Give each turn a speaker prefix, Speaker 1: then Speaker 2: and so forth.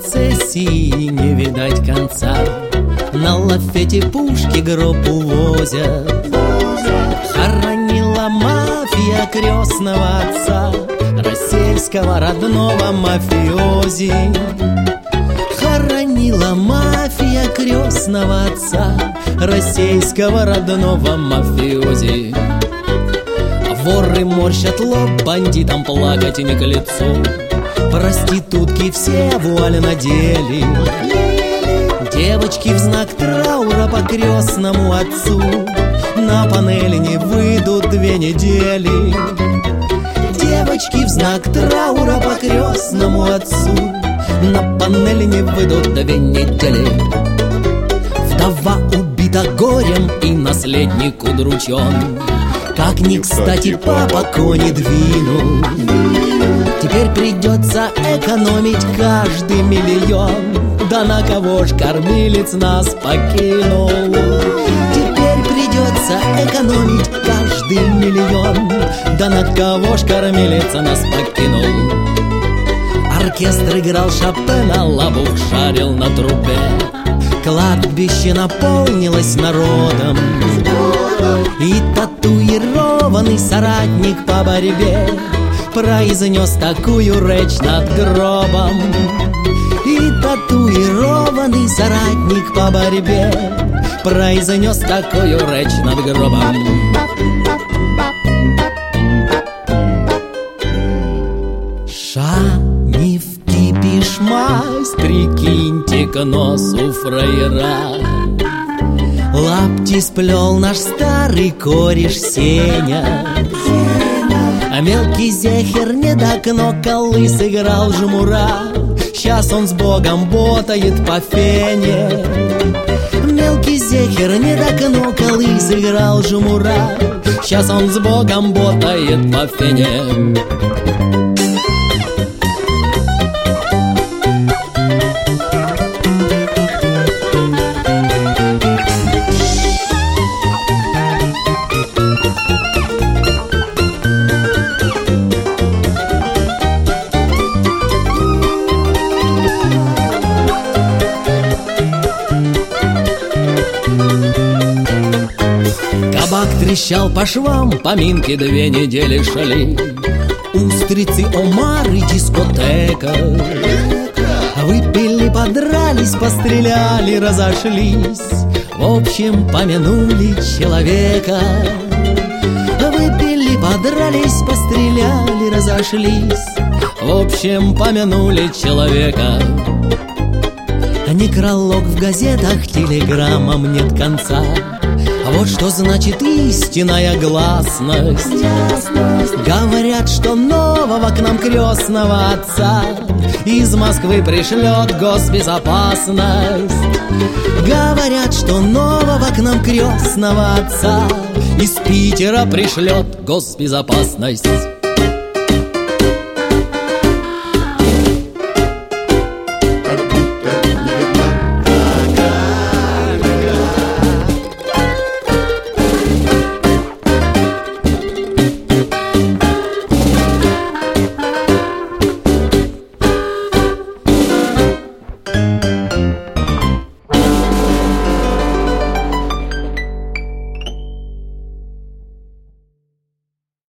Speaker 1: процессии не видать конца. На лафете пушки гроб увозят. Хоронила мафия крестного отца, российского родного мафиози. Хоронила мафия крестного отца, российского родного мафиози. Воры морщат лоб, бандитам плакать не к лицу. Проститутки все вуали надели. Девочки в знак траура по крестному отцу на панели не выйдут 2 недели. Девочки в знак траура по крестному отцу на панели не выйдут 2 недели. Вдова убита горем и наследник удручен. Как ни кстати папа кони двинул. Теперь придется экономить каждый миллион. Да на кого ж кормилец нас покинул? Теперь придется экономить каждый миллион. Да на кого ж кормилец нас покинул? Оркестр играл Шопена, лабух шарил на трубе. Кладбище наполнилось народом, и татуированный соратник по борьбе произнес такую речь над гробом. И татуированный соратник по борьбе произнес такую речь над гробом. Шанивки пишмась, прикиньте к носу фраера. Лапти сплел наш старый кореш Сеня, а мелкий зехер не до кноколы сыграл жмура. Сейчас он с Богом ботает по фене. Мелкий зехер не до кноколы сыграл жмура. Сейчас он с Богом ботает по фене. Кабак трещал по швам, поминки 2 недели шали. Устрицы, омары, дискотека. Выпили, подрались, постреляли, разошлись. В общем, помянули человека. Выпили, подрались, постреляли, разошлись. В общем, помянули человека. Некролог в газетах, телеграммам нет конца. А вот что значит истинная гласность. Говорят, что нового к нам крестного отца из Москвы пришлет госбезопасность. Говорят, что нового к нам крестного отца из Питера пришлет госбезопасность.